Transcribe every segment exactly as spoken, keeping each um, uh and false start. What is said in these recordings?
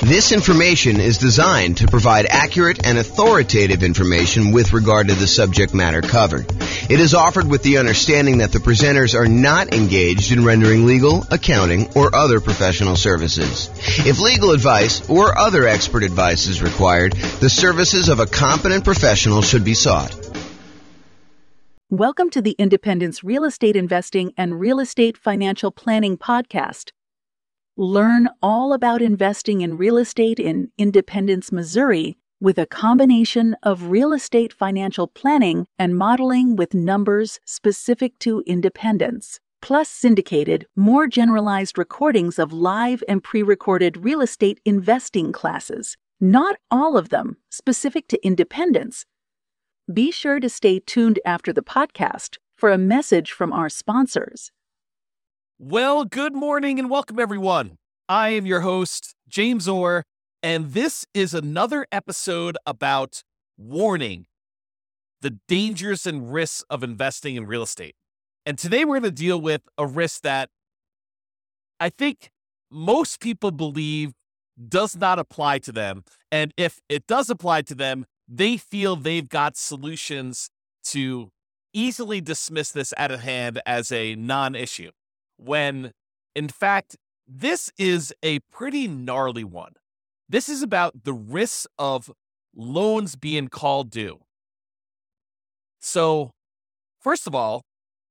This information is designed to provide accurate and authoritative information with regard to the subject matter covered. It is offered with the understanding that the presenters are not engaged in rendering legal, accounting, or other professional services. If legal advice or other expert advice is required, the services of a competent professional should be sought. Welcome to the Independence Real Estate Investing and Real Estate Financial Planning Podcast. Learn all about investing in real estate in Independence, Missouri, with a combination of real estate financial planning and modeling with numbers specific to Independence, plus syndicated, more generalized recordings of live and pre-recorded real estate investing classes, not all of them specific to Independence. Be sure to stay tuned after the podcast for a message from our sponsors. Well, good morning and welcome, everyone. I am your host, James Orr, and this is another episode about warning the dangers and risks of investing in real estate. And today we're going to deal with a risk that I think most people believe does not apply to them. And if it does apply to them, they feel they've got solutions to easily dismiss this out of hand as a non-issue, when in fact, this is a pretty gnarly one. This is about the risks of loans being called due. So, first of all,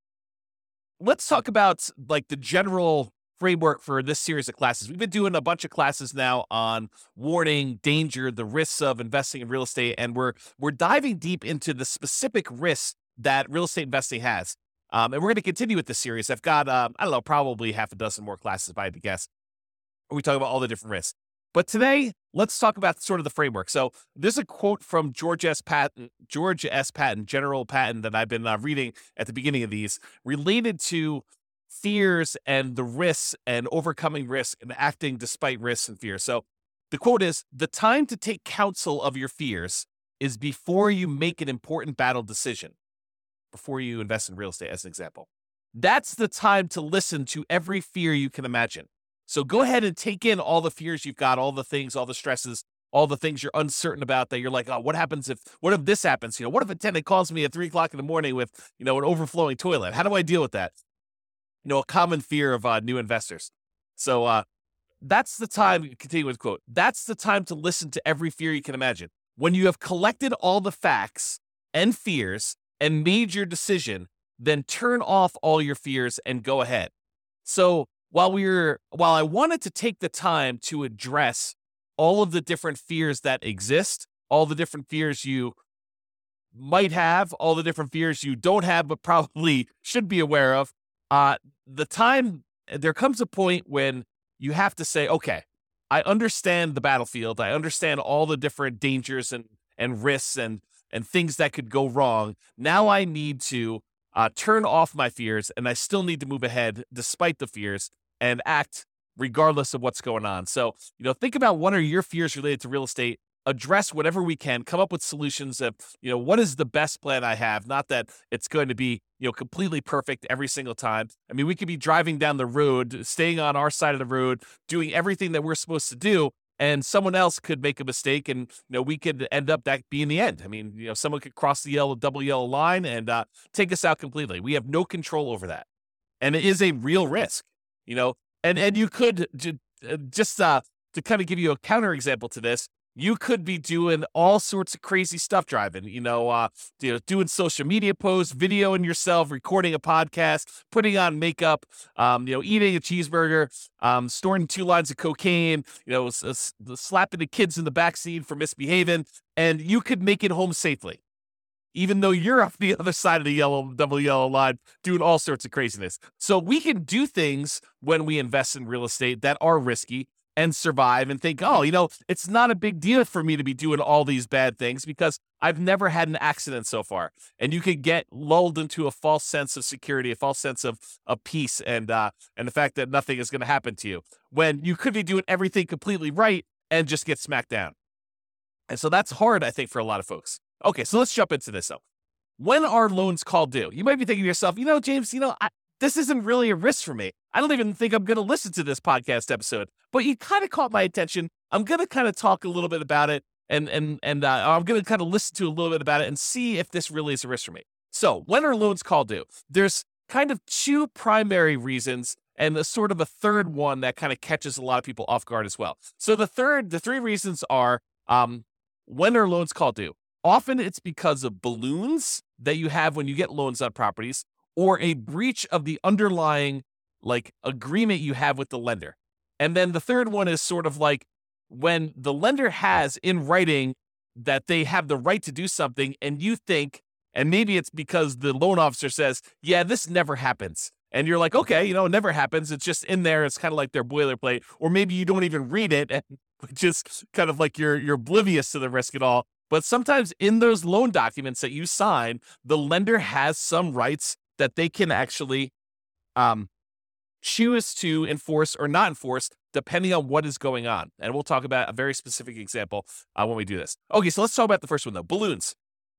let's talk about like the general framework for this series of classes. We've been doing a bunch of classes now on warning, danger, the risks of investing in real estate, and we're we're diving deep into the specific risks that real estate investing has. Um, and we're going to continue with this series. I've got, um, I don't know, probably half a dozen more classes, if I had to guess, where we talk about all the different risks. But today, let's talk about sort of the framework. So there's a quote from George S. Patton, George S. Patton, General Patton, that I've been uh, reading at the beginning of these, related to fears and the risks and overcoming risk and acting despite risks and fears. So the quote is, "The time to take counsel of your fears is before you make an important battle decision." Before you invest in real estate, as an example. That's the time to listen to every fear you can imagine. So go ahead and take in all the fears you've got, all the things, all the stresses, all the things you're uncertain about that you're like, oh, what happens if, what if this happens? You know, what if a tenant calls me at three o'clock in the morning with, you know, an overflowing toilet? How do I deal with that? You know, a common fear of uh, new investors. So uh, that's the time, continue with quote, "That's the time to listen to every fear you can imagine. When you have collected all the facts and fears and made your decision, then turn off all your fears and go ahead." So while we were, while I wanted to take the time to address all of the different fears that exist, all the different fears you might have, all the different fears you don't have, but probably should be aware of, uh, the time, there comes a point when you have to say, okay, I understand the battlefield. I understand all the different dangers and, and risks and and things that could go wrong. Now I need to uh, turn off my fears, and I still need to move ahead despite the fears and act regardless of what's going on. So, you know, think about what are your fears related to real estate, address whatever we can, come up with solutions of, you know, what is the best plan I have? Not that it's going to be, you know, completely perfect every single time. I mean, we could be driving down the road, staying on our side of the road, doing everything that we're supposed to do, and someone else could make a mistake, and you know we could end up that being the end. I mean, you know, someone could cross the yellow, double yellow line and uh, take us out completely. We have no control over that, and it is a real risk. You know, and and you could j- just uh, to kind of give you a counterexample to this, you could be doing all sorts of crazy stuff driving. You know, uh, you know, doing social media posts, videoing yourself, recording a podcast, putting on makeup, um, you know, eating a cheeseburger, um, storing two lines of cocaine, you know, s- s- slapping the kids in the backseat for misbehaving, and you could make it home safely, even though you're off the other side of the yellow, double yellow line, doing all sorts of craziness. So we can do things when we invest in real estate that are risky and survive and think, oh, you know, it's not a big deal for me to be doing all these bad things because I've never had an accident so far. And you could get lulled into a false sense of security, a false sense of, of peace, and uh, and the fact that nothing is going to happen to you when you could be doing everything completely right and just get smacked down. And so that's hard, I think, for a lot of folks. Okay, so let's jump into this, though. When are loans called due? You might be thinking to yourself, you know, James, you know, I, this isn't really a risk for me. I don't even think I'm going to listen to this podcast episode. But you kind of caught my attention I'm going to kind of talk a little bit about it, and and and uh, I'm going to kind of listen to a little bit about it and see if this really is a risk for me. So when are loans called due? There's kind of two primary reasons and a sort of a third one that kind of catches a lot of people off guard as well. So the third, the three reasons are, um, when are loans called due? Often it's because of balloons that you have when you get loans on properties, or a breach of the underlying like agreement you have with the lender. And then the third one is sort of like when the lender has in writing that they have the right to do something, and you think, and maybe it's because the loan officer says, yeah, this never happens. And you're like, okay, you know, it never happens. It's just in there. It's kind of like their boilerplate. Or maybe you don't even read it, and just kind of like you're you're oblivious to the risk at all. But sometimes in those loan documents that you sign, the lender has some rights that they can actually um, choose to enforce or not enforce, depending on what is going on. And we'll talk about a very specific example uh, when we do this. Okay, so let's talk about the first one, though, balloons.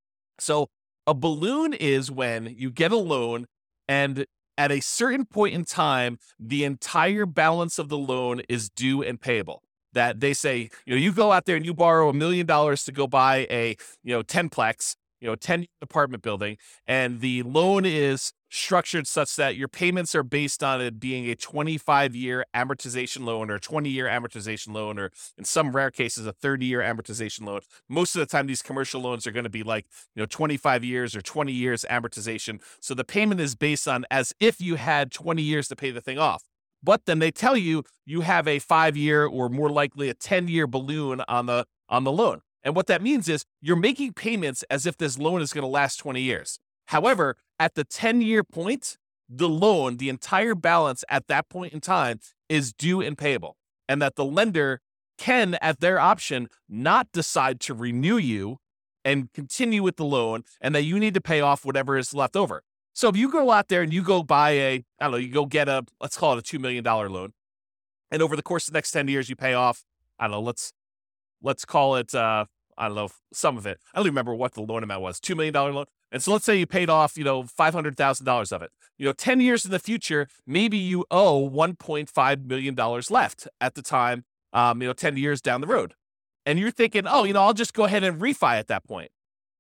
So a balloon is when you get a loan, and at a certain point in time, the entire balance of the loan is due and payable. That they say, you know, you go out there and you borrow a million dollars to go buy a, you know, ten-plex, you know, ten apartment building, and the loan is structured such that your payments are based on it being a twenty-five year amortization loan or twenty year amortization loan, or in some rare cases, a thirty year amortization loan. Most of the time, these commercial loans are going to be like, you know, twenty-five years or twenty years amortization. So the payment is based on as if you had twenty years to pay the thing off. But then they tell you you have a five year or more likely a ten year balloon on the on the loan. And what that means is you're making payments as if this loan is going to last twenty years. However, at the ten year point, the loan, the entire balance at that point in time is due and payable. And that the lender can, at their option, not decide to renew you and continue with the loan, and that you need to pay off whatever is left over. So if you go out there and you go buy a, I don't know, you go get a, let's call it a two million dollars loan. And over the course of the next ten years, you pay off, I don't know, let's, let's call it, uh, I don't know, some of it. I don't even remember what the loan amount was, two million dollars loan. And so let's say you paid off, you know, five hundred thousand dollars of it. You know, ten years in the future, maybe you owe one point five million dollars left at the time, um, you know, ten years down the road. And you're thinking, oh, you know, I'll just go ahead and refi at that point.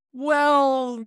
Well,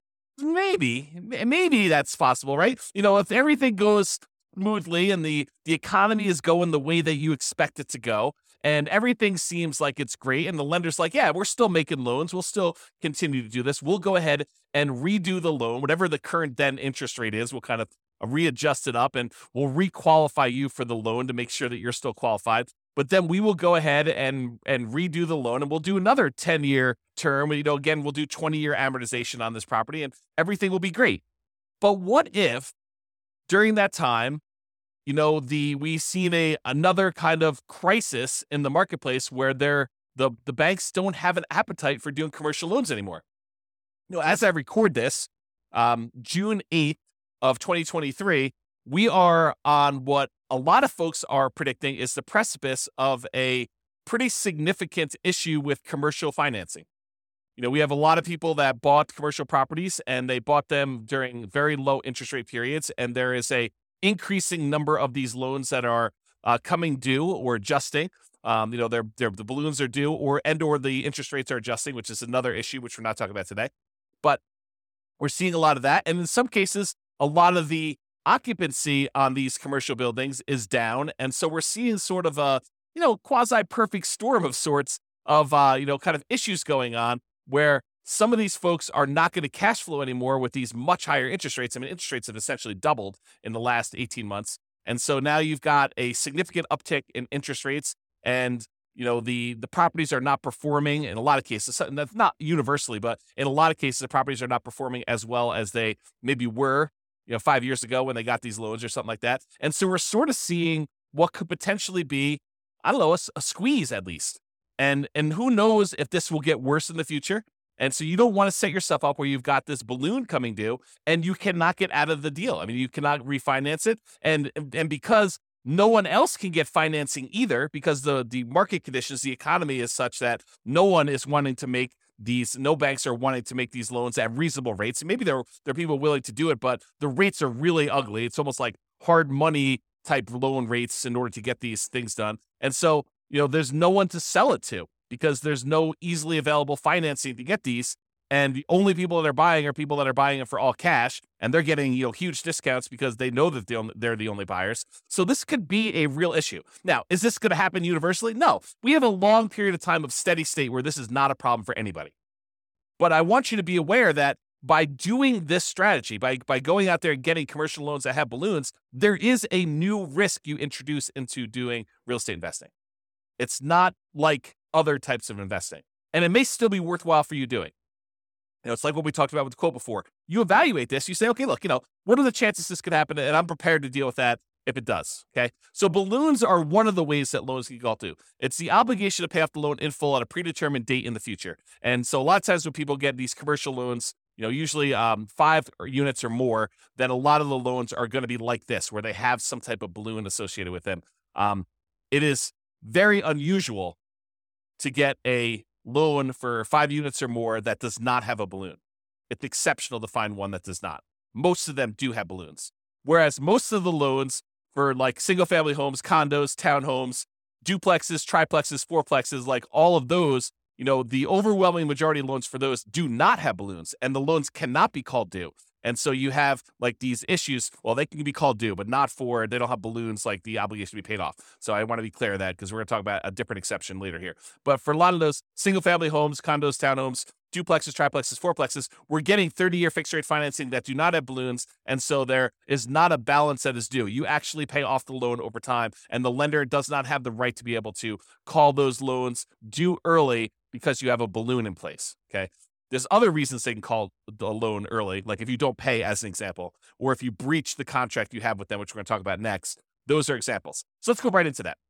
maybe, maybe that's possible, right? You know, if everything goes smoothly and the, the economy is going the way that you expect it to go, and everything seems like it's great, and the lender's like, yeah, we're still making loans. We'll still continue to do this. We'll go ahead and redo the loan, whatever the current then interest rate is. We'll kind of readjust it up, and we'll requalify you for the loan to make sure that you're still qualified. But then we will go ahead and and redo the loan, and we'll do another ten year term. You know, again, we'll do twenty year amortization on this property, and everything will be great. But what if during that time, you know, the we seen a another kind of crisis in the marketplace where they're the the banks don't have an appetite for doing commercial loans anymore. You know, as I record this, um, June eighth of twenty twenty-three, we are on what a lot of folks are predicting is the precipice of a pretty significant issue with commercial financing. You know, we have a lot of people that bought commercial properties, and they bought them during very low interest rate periods, and there is a increasing number of these loans that are uh, coming due or adjusting. Um, you know, they're, they're, the balloons are due, or and or the interest rates are adjusting, which is another issue which we're not talking about today. But we're seeing a lot of that, and in some cases, a lot of the occupancy on these commercial buildings is down, and so we're seeing sort of a, you know, quasi-perfect storm of sorts of, uh, you know, kind of issues going on where some of these folks are not going to cash flow anymore with these much higher interest rates. I mean, interest rates have essentially doubled in the last eighteen months, and so now you've got a significant uptick in interest rates, and you know, the the properties are not performing in a lot of cases. That's not universally, but in a lot of cases, the properties are not performing as well as they maybe were, you know, five years ago when they got these loans or something like that. And so we're sort of seeing what could potentially be, I don't know, a, a squeeze at least. And and who knows if this will get worse in the future. And so you don't want to set yourself up where you've got this balloon coming due and you cannot get out of the deal. I mean, you cannot refinance it. And and because no one else can get financing either, because the, the market conditions, the economy is such that no one is wanting to make these, no banks are wanting to make these loans at reasonable rates. Maybe there, there are people willing to do it, but the rates are really ugly. It's almost like hard money type loan rates in order to get these things done. And so you know, there's no one to sell it to because there's no easily available financing to get these. And the only people that are buying are people that are buying it for all cash, and they're getting, you know, huge discounts because they know that they're the only buyers. So this could be a real issue. Now, is this going to happen universally? No. We have a long period of time of steady state where this is not a problem for anybody. But I want you to be aware that by doing this strategy, by, by going out there and getting commercial loans that have balloons, there is a new risk you introduce into doing real estate investing. It's not like other types of investing. And it may still be worthwhile for you doing. You know, it's like what we talked about with the quote before. You evaluate this. You say, okay, look, you know, what are the chances this could happen? And I'm prepared to deal with that if it does. Okay. So balloons are one of the ways that loans can go to. It's the obligation to pay off the loan in full at a predetermined date in the future. And so a lot of times when people get these commercial loans, you know, usually um, five units or more, then a lot of the loans are going to be like this, where they have some type of balloon associated with them. Um, it is very unusual to get a loan for five units or more that does not have a balloon. It's exceptional to find one that does not. Most of them do have balloons. Whereas most of the loans for like single family homes, condos, townhomes, duplexes, triplexes, fourplexes, like all of those, you know, the overwhelming majority of loans for those do not have balloons, and the loans cannot be called due. And so you have like these issues. Well, they can be called due, but not for, they don't have balloons like the obligation to be paid off. So I want to be clear of that because we're going to talk about a different exception later here. But for a lot of those single family homes, condos, townhomes, duplexes, triplexes, fourplexes, we're getting thirty-year fixed rate financing that do not have balloons. And so there is not a balance that is due. You actually pay off the loan over time, and the lender does not have the right to be able to call those loans due early because you have a balloon in place. Okay. There's other reasons they can call the loan early, like if you don't pay, as an example, or if you breach the contract you have with them, which we're going to talk about next. Those are examples. So let's go right into that.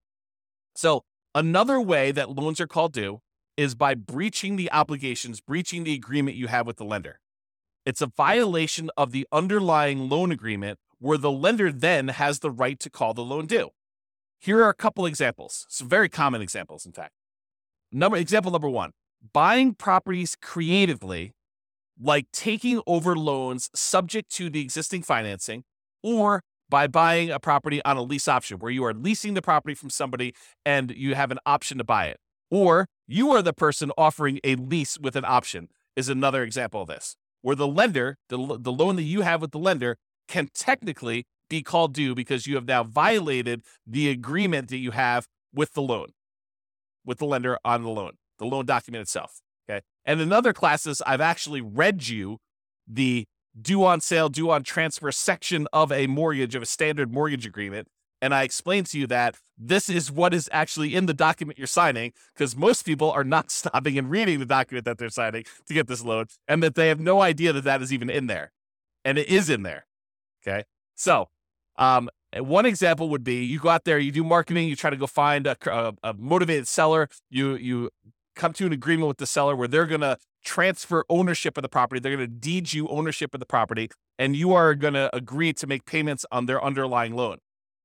So another way that loans are called due is by breaching the obligations, breaching the agreement you have with the lender. It's a violation of the underlying loan agreement where the lender then has the right to call the loan due. Here are a couple examples, some very common examples, in fact. Number example number one. Buying properties creatively, like taking over loans subject to the existing financing, or by buying a property on a lease option where you are leasing the property from somebody and you have an option to buy it. Or you are the person offering a lease with an option is another example of this, where the lender, the, the loan that you have with the lender can technically be called due because you have now violated the agreement that you have with the loan, with the lender on the loan. The loan document itself, okay? And in other classes, I've actually read you the due on sale, due on transfer section of a mortgage, of a standard mortgage agreement, and I explained to you that this is what is actually in the document you're signing, because most people are not stopping and reading the document that they're signing to get this loan, and that they have no idea that that is even in there, and it is in there, okay? So, um, one example would be you go out there, you do marketing, you try to go find a, a, a motivated seller, you you come to an agreement with the seller where they're going to transfer ownership of the property. They're going to deed you ownership of the property, and you are going to agree to make payments on their underlying loan.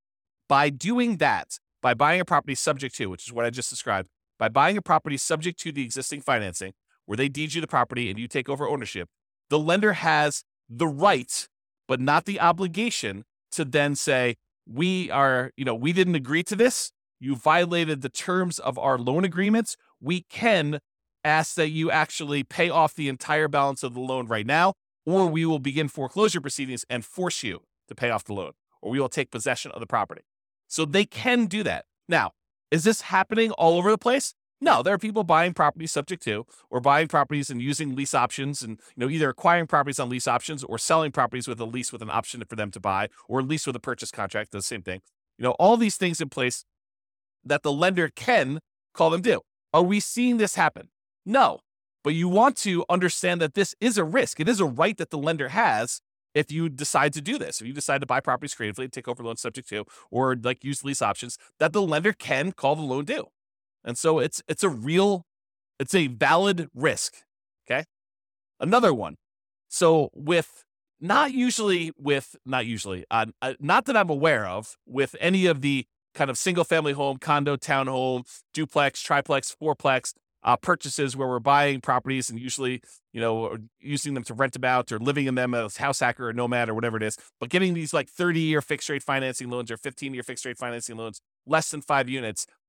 By doing that, by buying a property subject to, which is what I just described, by buying a property subject to the existing financing, where they deed you the property and you take over ownership, the lender has the right, but not the obligation, to then say, we are, you know, we didn't agree to this. You violated the terms of our loan agreements. We can ask that you actually pay off the entire balance of the loan right now, or we will begin foreclosure proceedings and force you to pay off the loan, or we will take possession of the property. So they can do that. Now, is this happening all over the place? No, there are people buying properties subject to, or buying properties and using lease options, and you know, either acquiring properties on lease options or selling properties with a lease with an option for them to buy, or a lease with a purchase contract, the same thing. You know, all these things in place that the lender can call them due. Are we seeing this happen? No, but you want to understand that this is a risk. It is a right that the lender has if you decide to do this. If you decide to buy properties creatively, take over loans subject to, or like use lease options, that the lender can call the loan due. And so it's it's a real, it's a valid risk, okay? Another one. So with, not usually with, not usually, uh, uh, not that I'm aware of, with any of the kind of single family home, condo, townhome, duplex, triplex, fourplex uh, purchases where we're buying properties and usually, you know, using them to rent them out or living in them as house hacker or nomad or whatever it is, but getting these like thirty year fixed rate financing loans or fifteen year fixed rate financing loans, less than five units.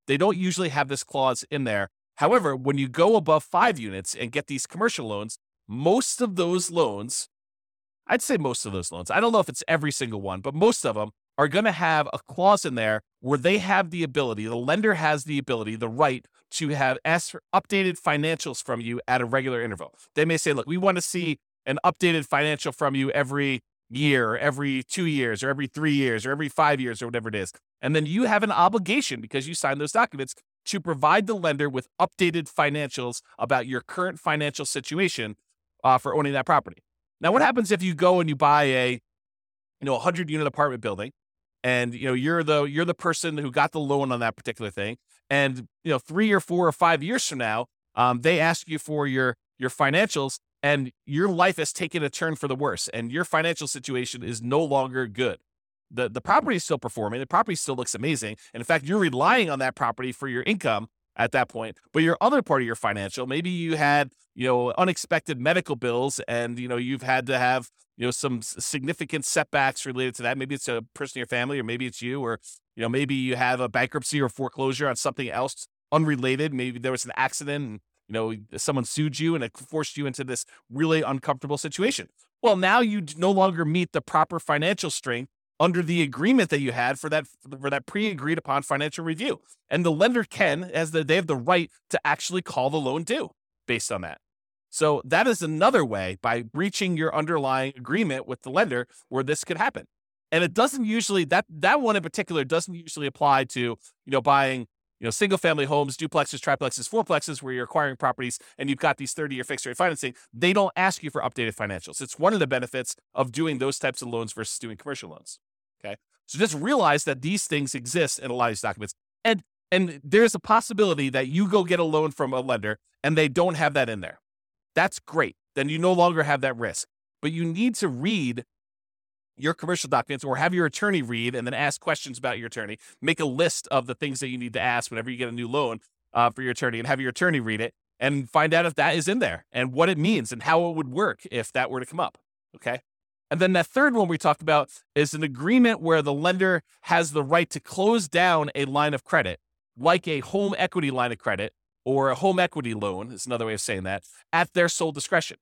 They don't usually have this clause in there. However, when you go above five units and get these commercial loans, most of those loans, I'd say most of those loans, I don't know if it's every single one, but most of them are going to have a clause in there where they have the ability, the lender has the ability, the right to have ask for updated financials from you at a regular interval. They may say, look, we want to see an updated financial from you every year, or every two years, or every three years, or every five years, or whatever it is. And then you have an obligation, because you signed those documents, to provide the lender with updated financials about your current financial situation uh, for owning that property. Now, what happens if you go and you buy a, you know, a hundred unit apartment building, and you know you're the you're the person who got the loan on that particular thing, and you know three or four or five years from now, um, they ask you for your your financials, and your life has taken a turn for the worse, and your financial situation is no longer good. The the property is still performing. The property still looks amazing. And in fact, you're relying on that property for your income at that point. But your other part of your financial, maybe you had, you know, unexpected medical bills, and, you know, you've had to have, you know, some significant setbacks related to that. Maybe it's a person in your family, or maybe it's you, or, you know, maybe you have a bankruptcy or foreclosure on something else unrelated. Maybe there was an accident and, you know, someone sued you and it forced you into this really uncomfortable situation. Well, now you no longer meet the proper financial strength under the agreement that you had for that for that pre-agreed upon financial review. And the lender can, as the, they have the right to actually call the loan due based on that. So that is another way, by breaching your underlying agreement with the lender, where this could happen. And it doesn't usually, that that one in particular doesn't usually apply to, you know, buying, you know, single family homes, duplexes, triplexes, fourplexes, where you're acquiring properties and you've got these thirty year fixed rate financing. They don't ask you for updated financials. It's one of the benefits of doing those types of loans versus doing commercial loans. Okay. So just realize that these things exist in a lot of these documents. And, and there's a possibility that you go get a loan from a lender and they don't have that in there. That's great. Then you no longer have that risk. But you need to read your commercial documents, or have your attorney read and then ask questions about your attorney. Make a list of the things that you need to ask whenever you get a new loan uh, for your attorney, and have your attorney read it and find out if that is in there and what it means and how it would work if that were to come up. Okay. And then that third one we talked about is an agreement where the lender has the right to close down a line of credit, like a home equity line of credit or a home equity loan, is another way of saying that, at their sole discretion.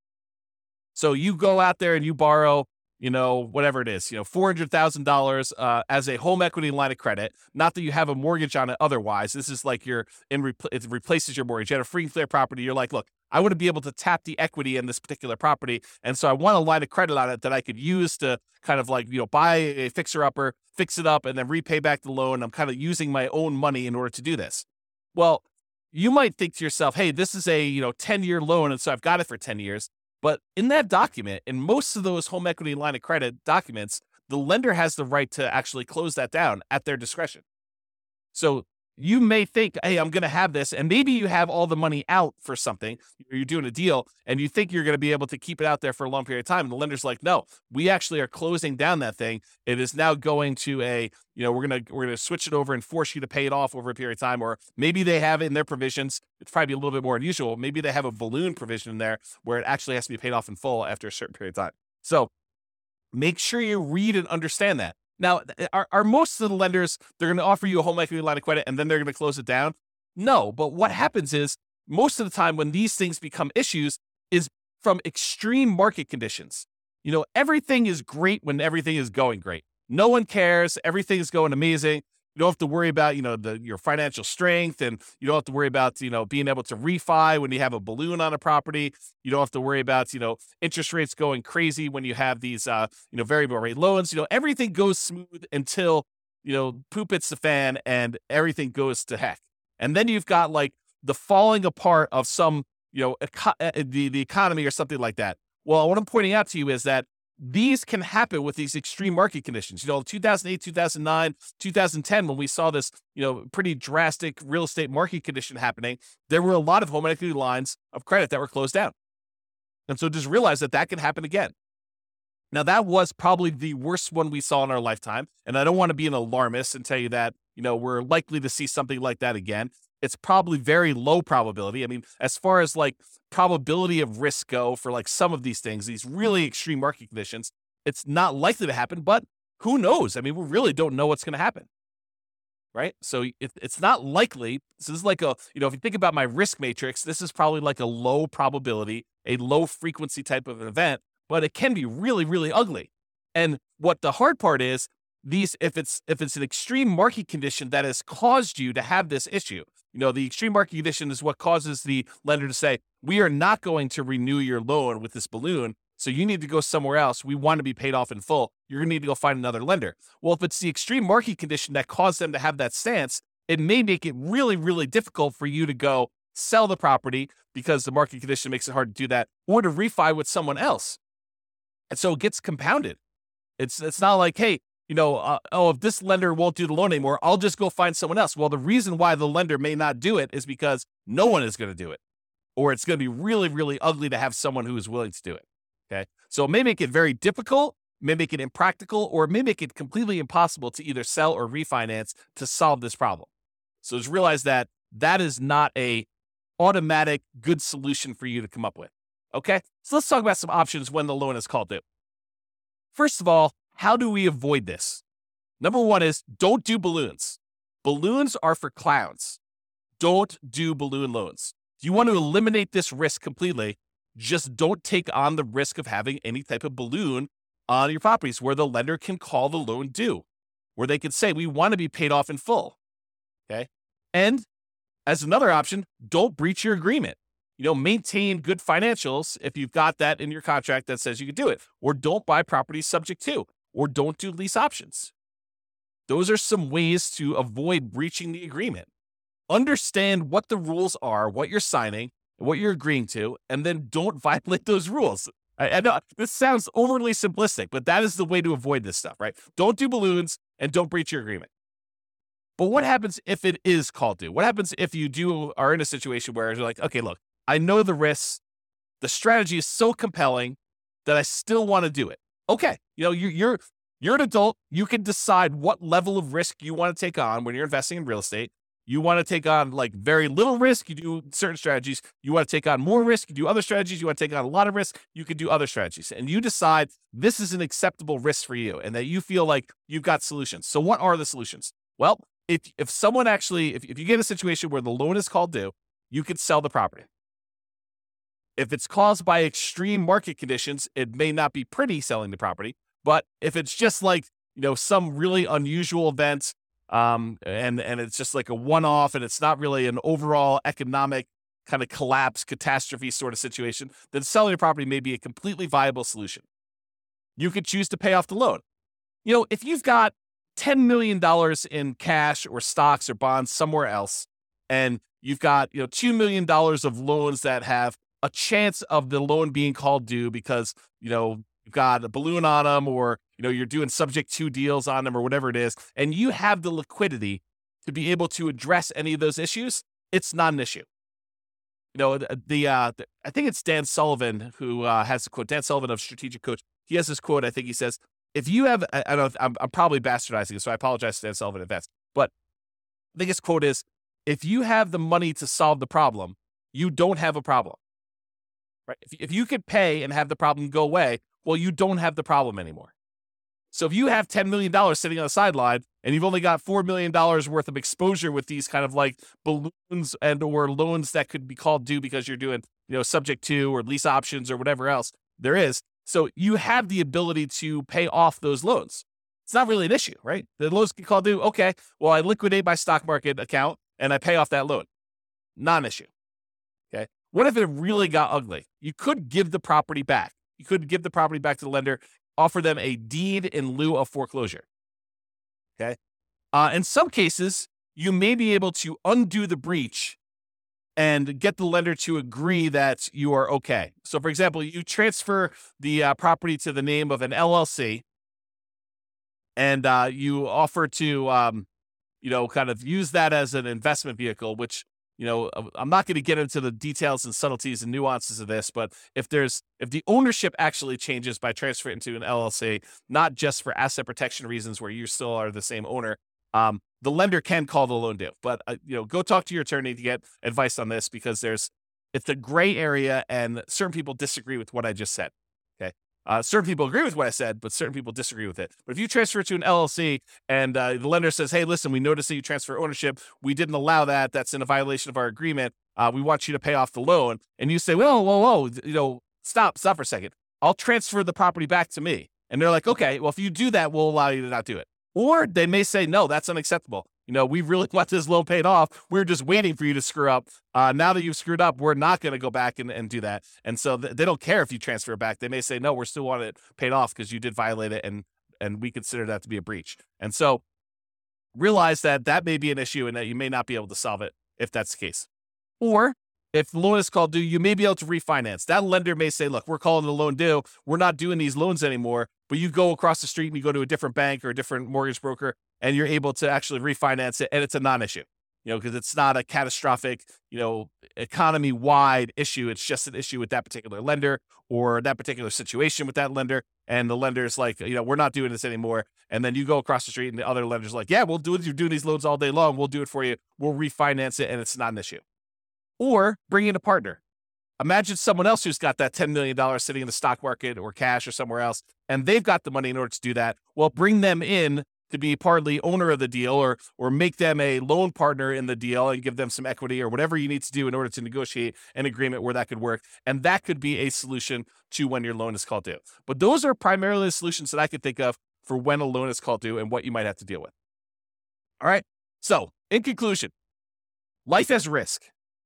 So you go out there and you borrow, you know, whatever it is, you know, four hundred thousand dollars uh, as a home equity line of credit. Not that you have a mortgage on it otherwise. This is like you're in, repl- it replaces your mortgage. You had a free and clear property. You're like, look, I want to be able to tap the equity in this particular property. And so I want a line of credit on it that I could use to kind of like, you know, buy a fixer upper, fix it up, and then repay back the loan. I'm kind of using my own money in order to do this. Well, you might think to yourself, hey, this is a, you know, ten year loan. And so I've got it for ten years. But in that document, in most of those home equity line of credit documents, the lender has the right to actually close that down at their discretion. So you may think, hey, I'm going to have this, and maybe you have all the money out for something, or you're doing a deal, and you think you're going to be able to keep it out there for a long period of time. And the lender's like, no, we actually are closing down that thing. It is now going to a, you know, we're going to, we're going to switch it over and force you to pay it off over a period of time. Or maybe they have it in their provisions. It's probably a little bit more unusual. Maybe they have a balloon provision in there where it actually has to be paid off in full after a certain period of time. So make sure you read and understand that. Now, are, are most of the lenders, they're going to offer you a home equity line of credit and then they're going to close it down? No, but what happens is most of the time when these things become issues is from extreme market conditions. You know, everything is great when everything is going great. No one cares. Everything is going amazing. You don't have to worry about, you know, the, your financial strength, and you don't have to worry about, you know, being able to refi when you have a balloon on a property. You don't have to worry about, you know, interest rates going crazy when you have these, uh, you know, variable rate loans. You know, everything goes smooth until, you know, poop hits the fan and everything goes to heck. And then you've got like the falling apart of some, you know, eco- the, the economy or something like that. Well, what I'm pointing out to you is that these can happen with these extreme market conditions. You know, two thousand eight, two thousand nine, two thousand ten, when we saw this, you know, pretty drastic real estate market condition happening, there were a lot of home equity lines of credit that were closed down. And so just realize that that can happen again. Now, that was probably the worst one we saw in our lifetime. And I don't want to be an alarmist and tell you that, you know, we're likely to see something like that again. It's probably very low probability. I mean, as far as like probability of risk go for like some of these things, these really extreme market conditions, it's not likely to happen, but who knows? I mean, we really don't know what's going to happen, right? So it, it's not likely. So this is like a, you know, if you think about my risk matrix, this is probably like a low probability, a low frequency type of an event, but it can be really, really ugly. And what the hard part is, these, if it's if it's an extreme market condition that has caused you to have this issue, you know, the extreme market condition is what causes the lender to say, we are not going to renew your loan with this balloon, so you need to go somewhere else. We want to be paid off in full. You're going to need to go find another lender. Well, if it's the extreme market condition that caused them to have that stance, it may make it really, really difficult for you to go sell the property because the market condition makes it hard to do that, or to refi with someone else. And so it gets compounded. It's it's not like, hey, you know, uh, oh, if this lender won't do the loan anymore, I'll just go find someone else. Well, the reason why the lender may not do it is because no one is going to do it, or it's going to be really, really ugly to have someone who is willing to do it. Okay. So it may make it very difficult, may make it impractical, or it may make it completely impossible to either sell or refinance to solve this problem. So just realize that that is not a automatic good solution for you to come up with. Okay. So let's talk about some options when the loan is called due. First of all, how do we avoid this? Number one is don't do balloons. Balloons are for clowns. Don't do balloon loans. If you want to eliminate this risk completely, just don't take on the risk of having any type of balloon on your properties where the lender can call the loan due, where they can say, we want to be paid off in full. Okay. And as another option, don't breach your agreement. You know, maintain good financials if you've got that in your contract that says you can do it, or don't buy properties subject to, or don't do lease options. Those are some ways to avoid breaching the agreement. Understand what the rules are, what you're signing, what you're agreeing to, and then don't violate those rules. I, I know this sounds overly simplistic, but that is the way to avoid this stuff, right? Don't do balloons and don't breach your agreement. But what happens if it is called due? What happens if you do are in a situation where you're like, okay, look, I know the risks. The strategy is so compelling that I still want to do it. Okay, you know, you're you're you're an adult. You can decide what level of risk you want to take on when you're investing in real estate. You want to take on like very little risk, you do certain strategies. You want to take on more risk, you do other strategies. You want to take on a lot of risk, you could do other strategies. And you decide this is an acceptable risk for you and that you feel like you've got solutions. So what are the solutions? Well, if if someone actually, if, if you get in a situation where the loan is called due, you could sell the property. If it's caused by extreme market conditions, it may not be pretty selling the property. But if it's just like, you know, some really unusual event, um, and, and it's just like a one-off and it's not really an overall economic kind of collapse, catastrophe sort of situation, then selling the property may be a completely viable solution. You could choose to pay off the loan. You know, if you've got ten million dollars in cash or stocks or bonds somewhere else, and you've got, you know, two million dollars of loans that have a chance of the loan being called due because, you know, you've got a balloon on them, or, you know, you're doing subject to deals on them or whatever it is, and you have the liquidity to be able to address any of those issues, it's not an issue. You know, the, the, uh, the I think it's Dan Sullivan who uh, has a quote, Dan Sullivan of Strategic Coach. He has this quote, I think he says, if you have, I, I don't know, I'm, I'm probably bastardizing it, so I apologize to Dan Sullivan in advance, but I think his quote is, if you have the money to solve the problem, you don't have a problem. Right? If, if you could pay and have the problem go away, well, you don't have the problem anymore. So if you have ten million dollars sitting on the sideline and you've only got four million dollars worth of exposure with these kind of like balloons and or loans that could be called due because you're doing, you know, subject to or lease options or whatever else there is. So you have the ability to pay off those loans. It's not really an issue, right? The loans get called due. Okay, well, I liquidate my stock market account and I pay off that loan. Not an issue. Okay. What if it really got ugly? You could give the property back. You could give the property back to the lender, offer them a deed in lieu of foreclosure. Okay. Uh, in some cases, you may be able to undo the breach and get the lender to agree that you are okay. So, for example, you transfer the uh, property to the name of an L L C, and uh, you offer to, um, you know, kind of use that as an investment vehicle, which, you know, I'm not going to get into the details and subtleties and nuances of this, but if there's, if the ownership actually changes by transferring into an L L C, not just for asset protection reasons where you still are the same owner, um, the lender can call the loan due. But, uh, you know, go talk to your attorney to get advice on this because there's, it's a gray area and certain people disagree with what I just said. Okay. Uh, certain people agree with what I said, but certain people disagree with it. But if you transfer it to an L L C and uh, the lender says, hey, listen, we noticed that you transfer ownership. We didn't allow that. That's in a violation of our agreement. Uh, we want you to pay off the loan. And you say, whoa, whoa, whoa, you know, stop, stop for a second. I'll transfer the property back to me. And they're like, okay, well, if you do that, we'll allow you to not do it. Or they may say, no, that's unacceptable. You know, we really want this loan paid off. We're just waiting for you to screw up. Uh, now that you've screwed up, we're not going to go back and, and do that. And so th- they don't care if you transfer it back. They may say, no, we're still wanting it paid off because you did violate it, and and we consider that to be a breach. And so realize that that may be an issue and that you may not be able to solve it if that's the case. Or if the loan is called due, you may be able to refinance. That lender may say, look, we're calling the loan due. We're not doing these loans anymore. But you go across the street and you go to a different bank or a different mortgage broker, and you're able to actually refinance it. And it's a non-issue, you know, because it's not a catastrophic, you know, economy-wide issue. It's just an issue with that particular lender or that particular situation with that lender. And the lender's like, you know, we're not doing this anymore. And then you go across the street and the other lender's like, yeah, we'll do it. You're doing these loans all day long. We'll do it for you. We'll refinance it. And it's not an issue. Or bring in a partner. Imagine someone else who's got that ten million dollars sitting in the stock market or cash or somewhere else, and they've got the money in order to do that. Well, bring them in to be partly owner of the deal, or or make them a loan partner in the deal and give them some equity or whatever you need to do in order to negotiate an agreement where that could work. And that could be a solution to when your loan is called due. But those are primarily the solutions that I could think of for when a loan is called due and what you might have to deal with. All right. So in conclusion, life has risk.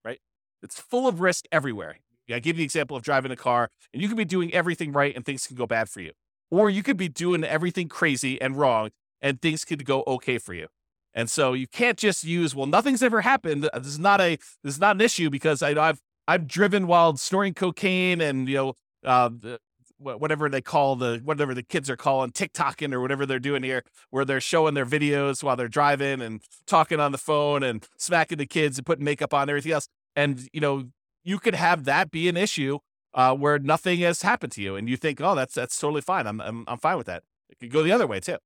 It's full of risk everywhere. I give you the example of driving a car, and you could be doing everything right and things can go bad for you. Or you could be doing everything crazy and wrong and things could go okay for you. And so you can't just use, well, nothing's ever happened. This is not a this is not an issue because I, I've I've driven while snorting cocaine and, you know, uh, whatever they call the whatever the kids are calling TikToking or whatever they're doing here, where they're showing their videos while they're driving and talking on the phone and smacking the kids and putting makeup on and everything else. And, you know, you could have that be an issue uh, where nothing has happened to you. And you think, oh, that's that's totally fine. I'm, I'm I'm fine with that. It could go the other way, too.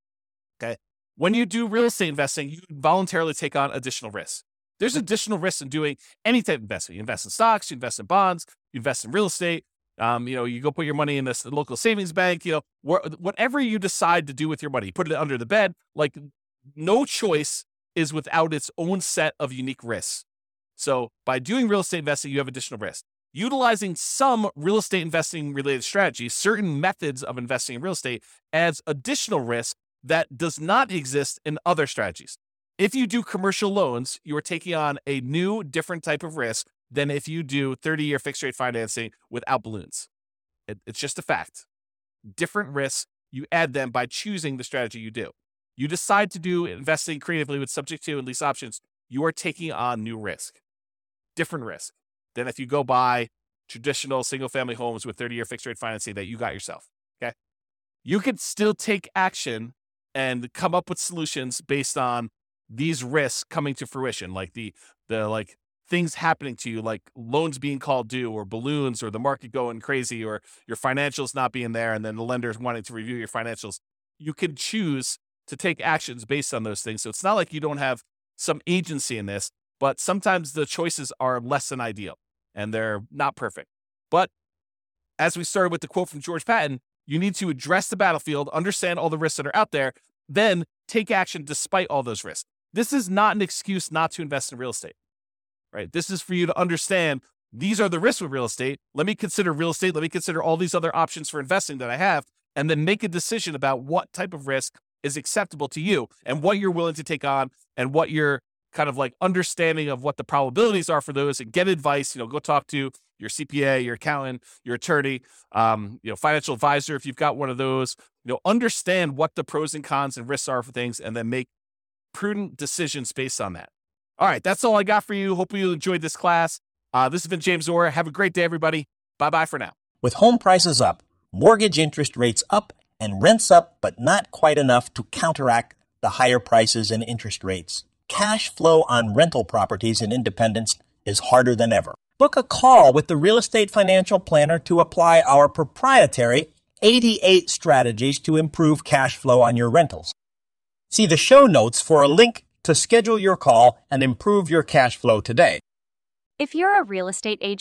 OK, when you do real estate investing, you voluntarily take on additional risks. There's additional risks in doing any type of investment. You invest in stocks, you invest in bonds, you invest in real estate. Um, you know, you go put your money in this local savings bank, you know, wh- whatever you decide to do with your money, put it under the bed. Like, no choice is without its own set of unique risks. So by doing real estate investing, you have additional risk. Utilizing some real estate investing related strategies, certain methods of investing in real estate adds additional risk that does not exist in other strategies. If you do commercial loans, you are taking on a new, different type of risk than if you do thirty-year fixed rate financing without balloons. It, it's just a fact. Different risks, you add them by choosing the strategy you do. You decide to do investing creatively with subject to and lease options, you are taking on new risk. Different risk than if you go buy traditional single-family homes with thirty-year fixed-rate financing that you got yourself, okay? You can still take action and come up with solutions based on these risks coming to fruition, like the the like things happening to you, like loans being called due or balloons or the market going crazy or your financials not being there and then the lenders wanting to review your financials. You can choose to take actions based on those things. So it's not like you don't have some agency in this. But sometimes the choices are less than ideal and they're not perfect. But as we started with the quote from George Patton, you need to address the battlefield, understand all the risks that are out there, then take action despite all those risks. This is not an excuse not to invest in real estate, right? This is for you to understand these are the risks with real estate. Let me consider real estate. Let me consider all these other options for investing that I have, and then make a decision about what type of risk is acceptable to you and what you're willing to take on and what you're kind of like understanding of what the probabilities are for those, and get advice. You know, go talk to your C P A, your accountant, your attorney, um, you know, financial advisor if you've got one of those. You know, understand what the pros and cons and risks are for things, and then make prudent decisions based on that. All right, that's all I got for you. Hope you enjoyed this class. Uh, this has been James Orr. Have a great day, everybody. Bye bye for now. With home prices up, mortgage interest rates up, and rents up, but not quite enough to counteract the higher prices and interest rates, cash flow on rental properties in Independence is harder than ever. Book a call with the Real Estate Financial Planner to apply our proprietary eighty-eight strategies to improve cash flow on your rentals. See the show notes for a link to schedule your call and improve your cash flow today. If you're a real estate agent,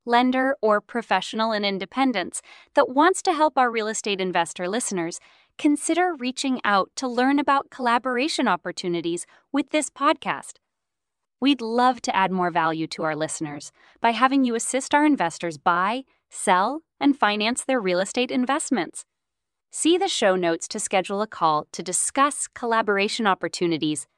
lender, or professional in independence that wants to help our real estate investor listeners, consider reaching out to learn about collaboration opportunities with this podcast. We'd love to add more value to our listeners by having you assist our investors buy, sell, and finance their real estate investments. See the show notes to schedule a call to discuss collaboration opportunities